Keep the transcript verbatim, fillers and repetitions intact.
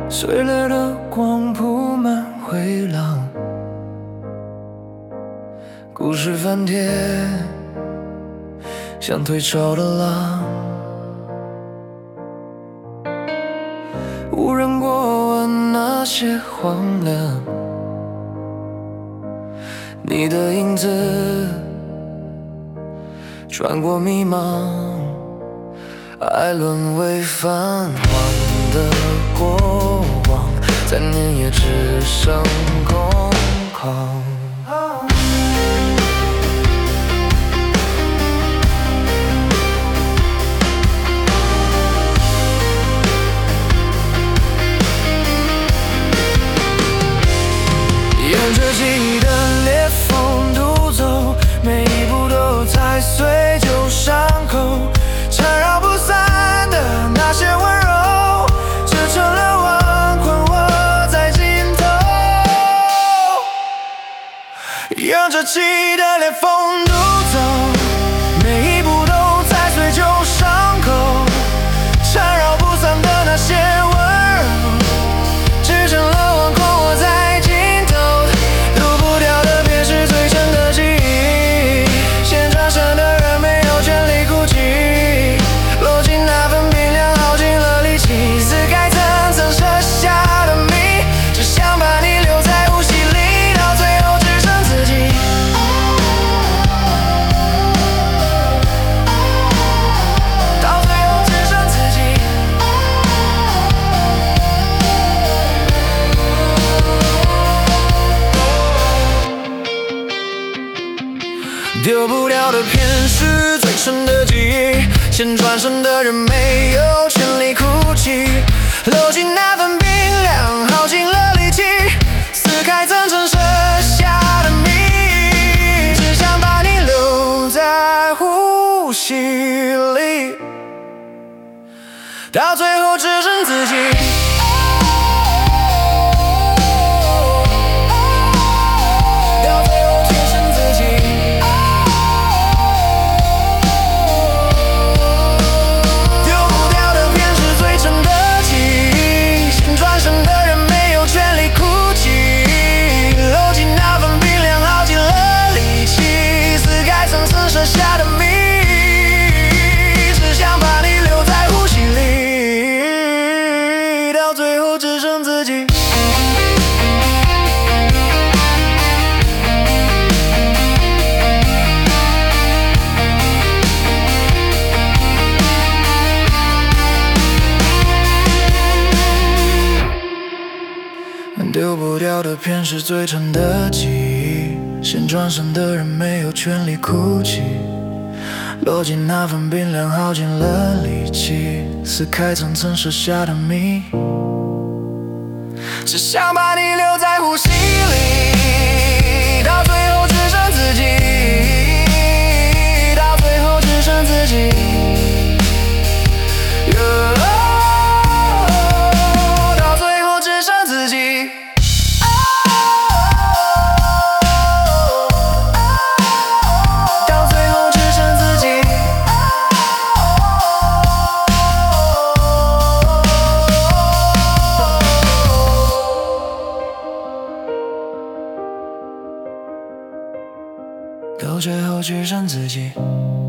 碎裂的光铺满回廊，故事翻帖，像退潮的浪。无人过问那些荒凉，你的影子穿过迷茫，爱沦为泛黄的过往，在年夜只剩空旷。沿着记忆的裂缝独走，每一步都踩碎旧伤口，缠绕不散的那些温柔，织成了网，困惑在尽头。沿着记忆的裂缝独走，每一步都踩碎旧伤口，缠绕不散的那些温柔，织成了网，困惑在尽头。丢不掉的便是最深的记忆，先转身的人没有权利哭泣，落进那份冰凉，耗尽了力气，撕开层层设下的谜，只想把你留在呼吸里，到最后只剩自己。到最后只剩自己。丢不掉的片是最深的记忆，先转身的人没有权利哭泣，流进那份冰凉，耗尽了力气，撕开层层设下的谜，只想把你留在呼吸里，到最后只剩自己。丢不掉的片是最沉的记忆，先转身的人没有权利哭泣，落进那份冰凉，耗尽了力气，撕开层层设下的谜，只想把你留在呼吸里，到最后只剩自己，到最后只剩自己。Yeah. 到最后只剩自己。